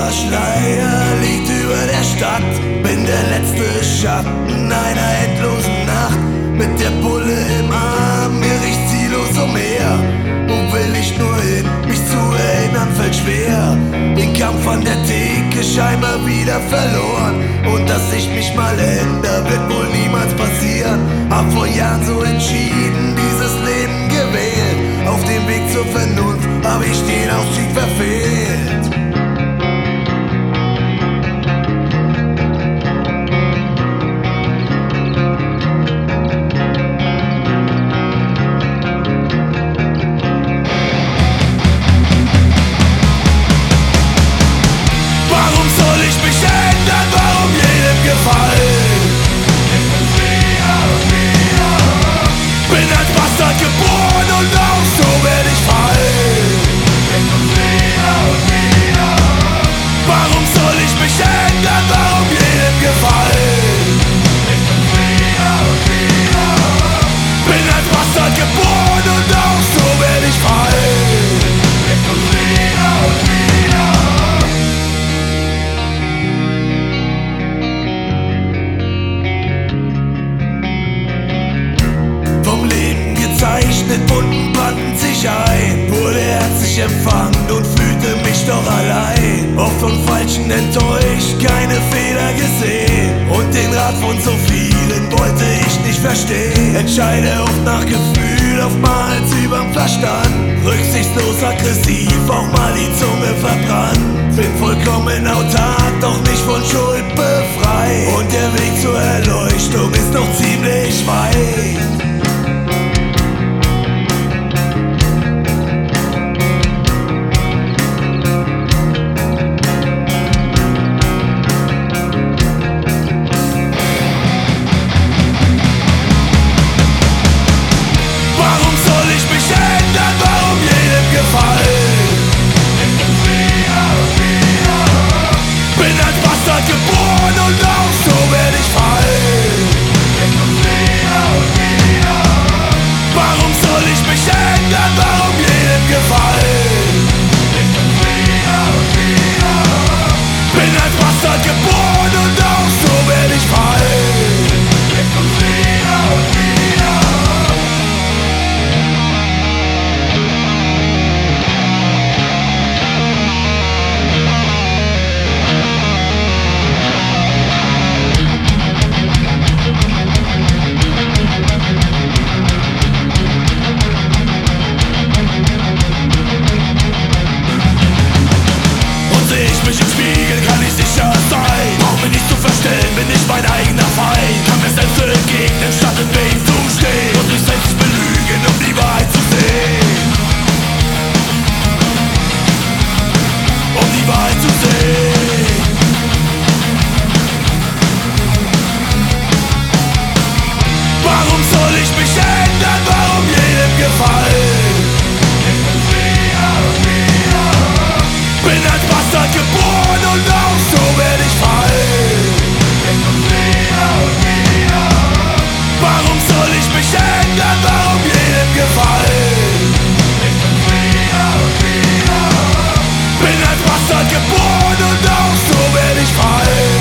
Schleier liegt über der Stadt. Bin der letzte Schatten einer endlosen Nacht. Mit der Pulle im Arm, mir riecht ziellos umher. Wo will ich nur hin? Mich zu erinnern fällt schwer. Den Kampf an der Theke scheinbar wieder verloren. Und dass ich mich mal ändere, wird wohl niemals passieren. Hab vor Jahren so entschieden, dieses Leben gewählt. Auf dem Weg zur Vernunft hab ich den Aufstieg verfehlt. Mit bunten Banden sich ein, wurde herzlich empfangen und fühlte mich doch allein. Oft von Falschen enttäuscht, keine Fehler gesehen. Und den Rat von so vielen wollte ich nicht verstehen. Entscheide oft nach Gefühl, oftmals überm Verstand. Rücksichtslos aggressiv, auch mal die Zunge verbrannt. Bin vollkommen autark, doch nicht von Schuld befreit. Und der Weg zur Erleuchtung ist noch ziemlich weit. Geboren und auch so werde ich fallen.